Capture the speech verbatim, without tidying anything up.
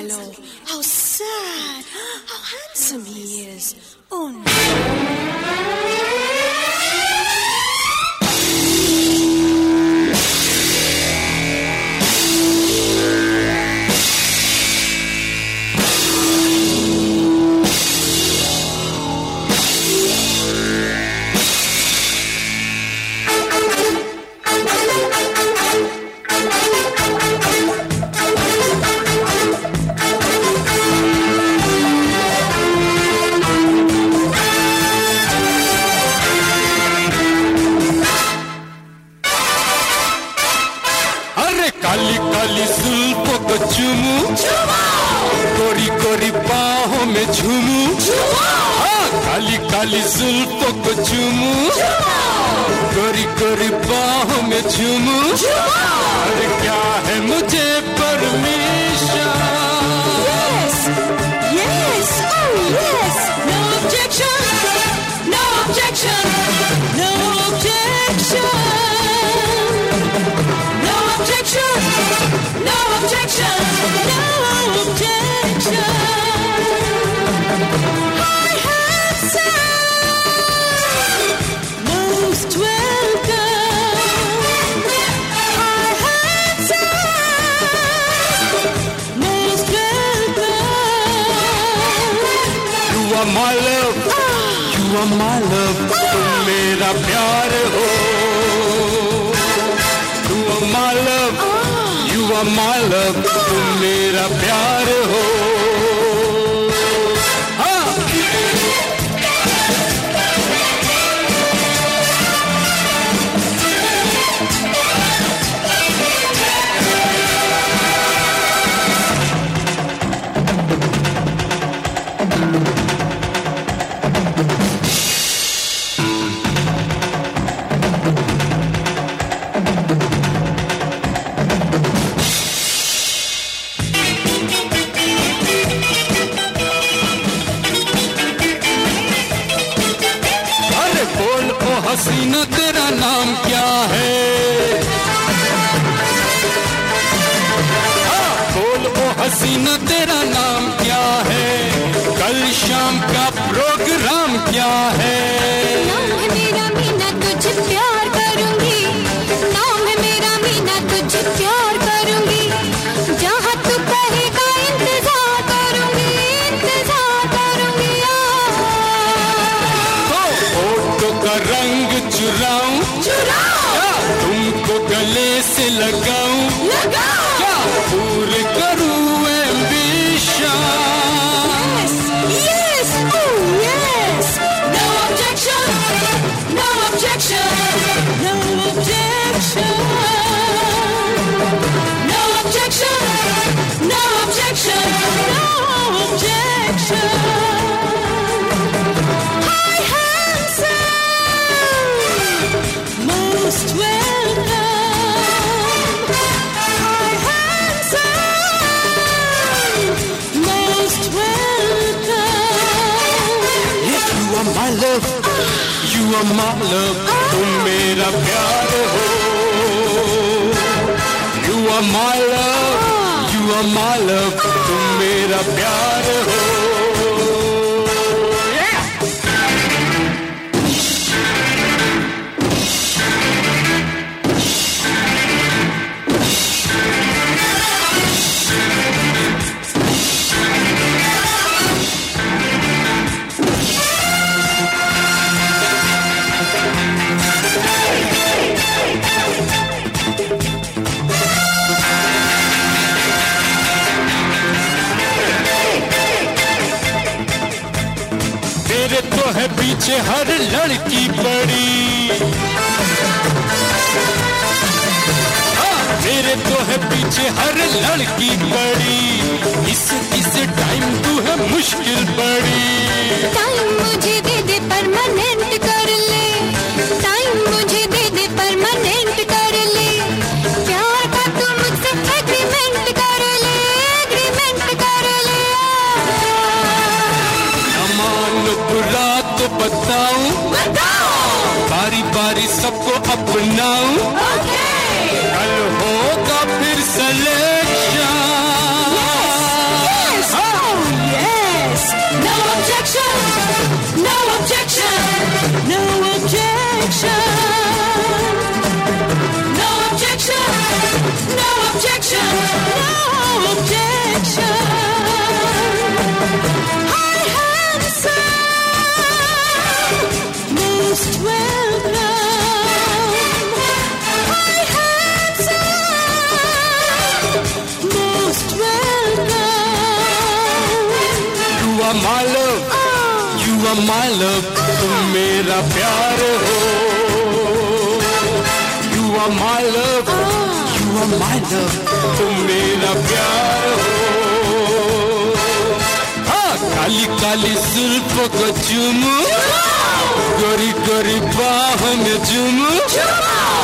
Piénsalo. How sad. How handsome he is. Oh no. Kali Kali जुल्फों को चूमू, गोरी गोरी बाहों में झूमू, हाँ काली काली जुल्फों को चूमू, गोरी गोरी बाहों में झूमू, अरे क्या है मुझे permission? Yes, yes, oh yes. No objection, no objection, no objection. No objection, no objection, no objection. Hi, handsome, most welcome. Hi, handsome, most welcome. You are my love, you are my love, तुम मेरा प्यार हो. You are my love, you are my love, तुम मेरा प्यार हो. हाँ. हसीना तेरा नाम क्या है? हाँ, बोल ओ हसीना तेरा नाम क्या है? कल शाम का प्रोग्राम क्या है? नाम है मेरा मीना, तुझे प्यार करूंगी. नाम है मेरा मीना, तुझे प्यार करूंगी. जहाँ तू कहेगा इंतजार करूंगी, इंतजार करूंगी. फोटो का रंग चुराऊं, चुराऊं, तुमको गले से लगाऊं, लगाऊं, क्या पूरे करूं ambition? Yes, yes, oh yes. No objection, no objection, no objection, no objection, no objection, no objection. Hi, handsome, most welcome. Hi, handsome, most welcome. Yes, you are my love, you are my love, तुम मेरा प्यार हो. You are my love, you are my love, तुम मेरा प्यार हो. तेरे तो है पीछे हर लड़की पड़ी, हाँ तेरे तो है पीछे हर लड़की पड़ी. इस इस टाइम तू है मुश्किल पड़ी. टाइम मुझे दे दे परमानेंट कर ले. टाइम मुझे दे दे परमानेंट कर ले. प्यार का तू मुझसे एग्रीमेंट कर ले, एग्रीमेंट कर ले. मान बुरा तो बताऊं, बताऊं, बारी बारी सबको अपनाऊं. कल होगा फिर selection. My love, you are my love, तुम मेरा प्यार हो. You are my love, you are my love, तुम मेरा प्यार हो. हाँ, काली काली जुल्फों को चूमूं, गोरी गोरी बाहों में चूमूं,